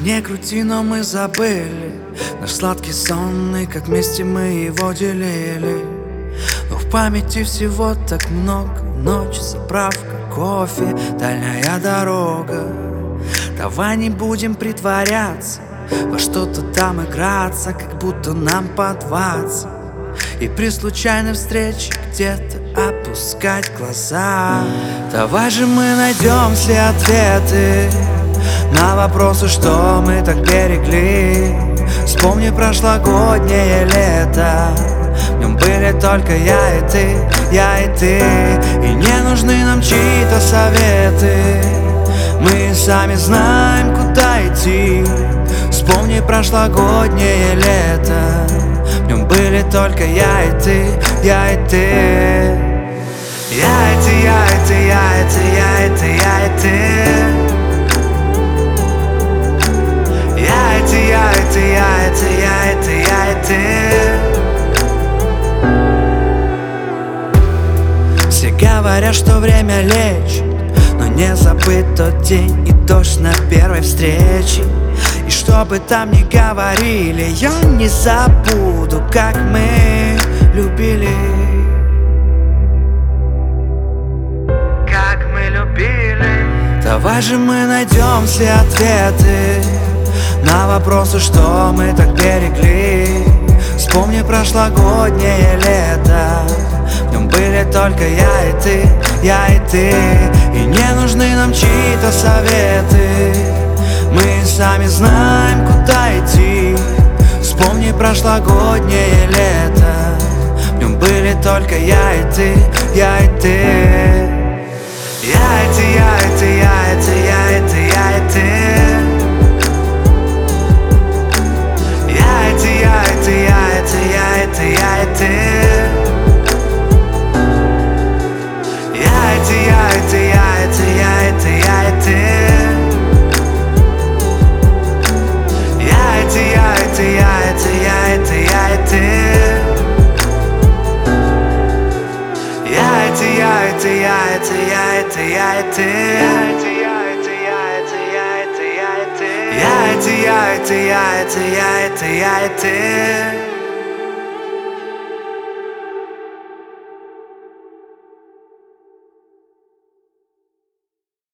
не крути, но мы забыли наш сладкий сон, и как вместе мы его делили. Но в памяти всего так много: ночь, заправка, кофе, дальняя дорога. Давай не будем притворяться, во что-то там играться, как будто нам по 20. И при случайной встрече где-то опускать глаза. Давай же мы найдем все ответы на вопросы, что мы так берегли. Вспомни прошлогоднее лето, в нем были только я и ты, я и ты. И не нужны нам чьи-то советы, мы сами знаем, куда идти. Вспомни прошлогоднее лето, в нем были только я и ты, я и ты. Я и ты, я и ты, я и ты, я и ты, я и ты. Я и ты, я и ты, я и ты, я и ты, я и ты. Все говорят, что время лечит, но не забыть тот день и дождь на первой встрече. И что бы там ни говорили, я не забуду, как мы любили. Как мы любили. Давай же мы найдем все ответы на вопросы, что мы так берегли. Вспомни прошлогоднее лето, в нем были только я и ты, я и ты. И не нужны нам чьи-то советы, мы сами знаем, куда идти. Вспомни прошлогоднее лето, в нем были только я и ты, я и ты. Я и ты, я и ты, я и ты, я и ты, я и ты. Я и ты, я и ты, я и ты, я и ты, я и ты. Я и ты, я и ты, я и ты, я и ты, я и ты. Я и ты, я и ты, я и ты, я и ты, я и ты. Я и ты, я и ты, я и ты, я и ты, я и ты. Я и ты, я и ты, я и ты, я и ты, я и ты, я и ты.